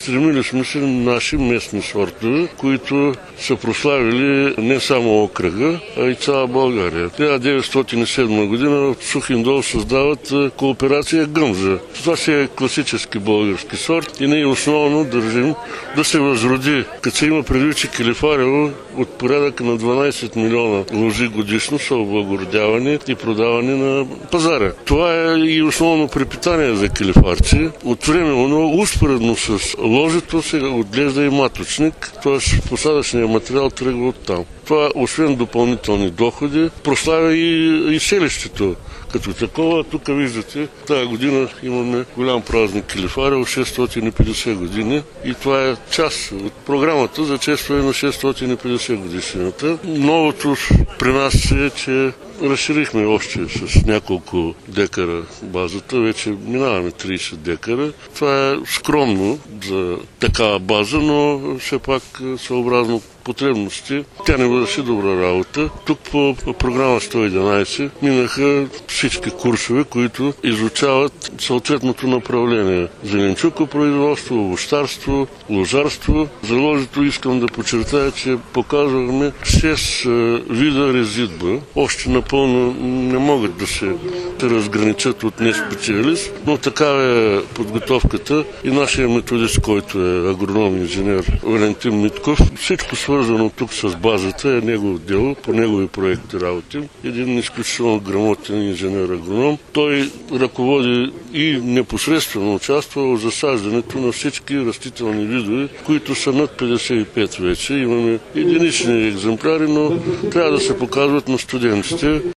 Стремили сме се наши местни сортове, които са прославили не само окръга, а и цяла България. 1907 година в Сухиндол създават кооперация Гъмза. Това си е класически български сорт и ние основно държим да се възроди. Като се има предвид, че Килифарево от порядъка на 12 милиона лози годишно са облагородявани и продавани на пазара. Това е и основно препитание за килифарци. От време, успоредно с ложето се отглежда и маточник, т.е. посадъчният материал тръгва от там. Това, освен допълнителни доходи, прославя и селището. Като такова, тук виждате, тази година имаме голям празник Килифарево, 650 години и това е част от програмата за честване на 650 годишнината. Новото при нас е, че разширихме още с няколко декара базата, вече минаваме 30 декара. Това е скромно за такава база, но все пак съобразно потребности. Тя не върши добра работа. Тук по програма 111 минаха всички курсове, които изучават съответното направление. Зеленчукопроизводство, овощарство, лозарство. За ложето искам да подчертая, че показваме 6 вида резидба. Още напълно не могат да се разграничат от неспециалист, но такава е подготовката и нашия методист, който е агроном-инженер Валентин Митков. Всичко свързано тук с базата е негово дело, по негови проекти работим. Един изключително грамотен инженер-агроном. Той ръководи и непосредствено участва в засаждането на всички растителни видове, които са над 55 вече. Имаме единични екземпляри, но трябва да се показват на студентите.